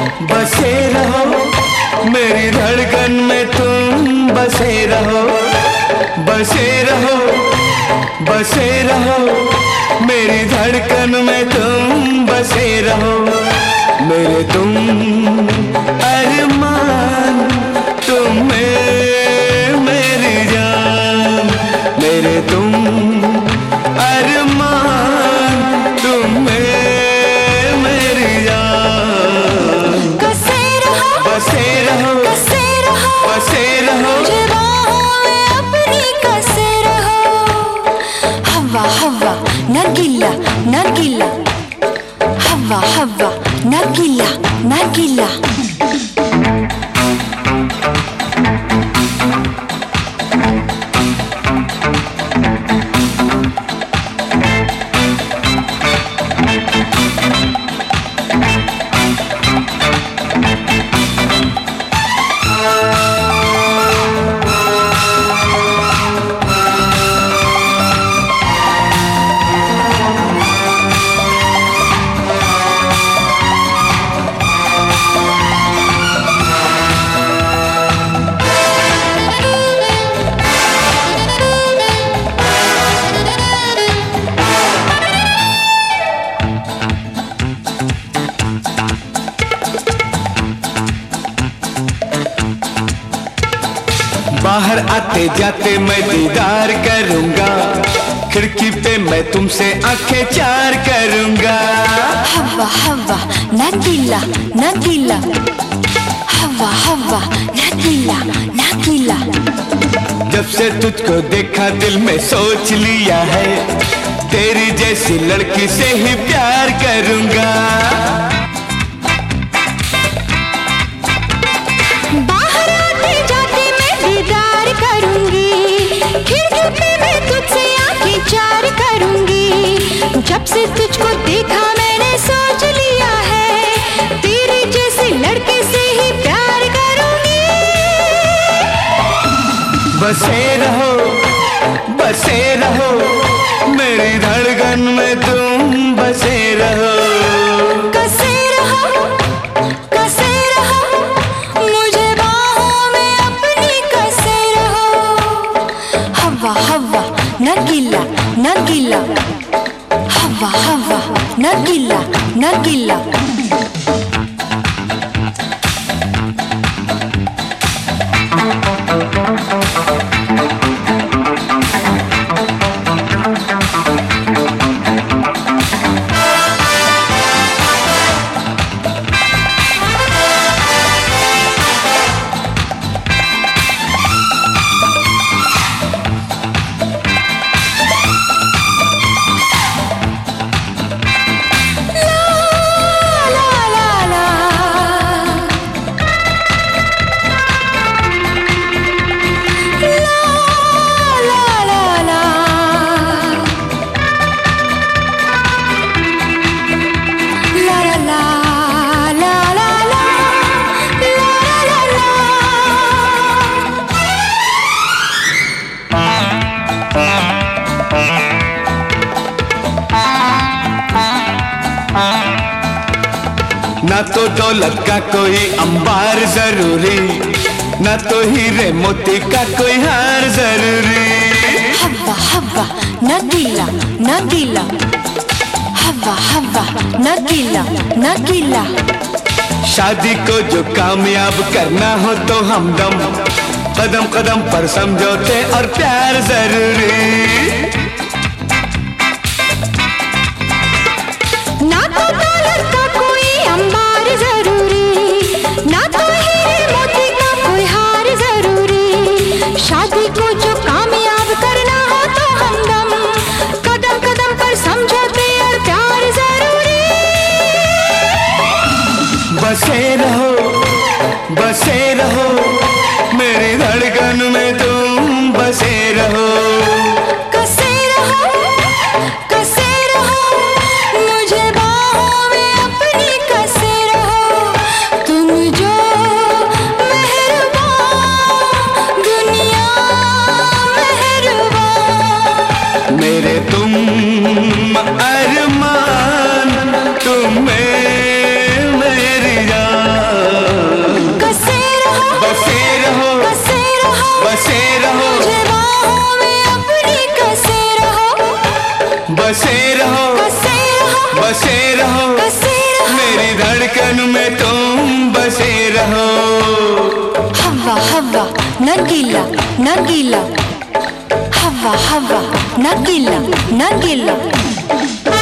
बसे रहो मेरी धड़कन में तुम, बसे रहो, बसे रहो, बसे रहो मेरी धड़कन में तुम, बसे रहो। मेरे तुम अरमान, तुम मेरी जान, मेरे तुम अरमान, तुम मेरी जान। कसे रहो, बसे रहो, कसे रहो, बसे रहो, मुझे बाहों में अपनी कसे रहो। हवा हवा न गिला न गिला, हवा हवा न गिला न गिला। बाहर आते जाते मैं दीदार करूंगा, खिड़की पे मैं तुमसे आंखें चार करूंगा। हवा हवा न गिला न गिला, हवा हवा न गिला न गिला। जब से तुझको देखा दिल में सोच लिया है, तेरी जैसी लड़की से ही प्यार करूंगा। बाहर आते जाते मैं दीदार करूंगी, खिड़की पे मैं तुझसे आंखें चार करूंगी। जब से तुझको देखा मैंने सोच लिया है, तेरे जैसे लड़के से ही प्यार करूंगी। बसे रहो, बसे रहो मेरी धड़कन में तुम, बसे रहो। कसे रहो, कसे रहो, मुझे बाहों में अपनी कसे रहो। हवा हवा न गिला न गिला, हवा हवा न गिला न गिला। ना तो दौलत का कोई अंबार जरूरी, ना तो हीरे मोती का कोई हार जरूरी। हवा हवा न गिला न गिला, हवा हवा न गिला न गिला। शादी को जो कामयाब करना हो तो हमदम, कदम कदम पर समझौते और प्यार जरूरी। ना तो दौलत का कोई अंबार जरूरी, ना तो हीरे मोती का कोई हार जरूरी। शादी को जो कामयाब करना हो तो हमदम, कदम कदम पर समझौते और प्यार जरूरी। बसे रहो, बसे रहो मेरी धड़कन में तुम, बसे रहो। कसे रहो, कसे रहो, मुझे बाहों में अपनी कसे रहो। तुम जो मेहरबान, दुनिया मेहरबान। मेरे तुम अरमान, तुम मेरी जान। हवा हवा नरगिला नरगिला, हवा हवा नरगिला नरगिला।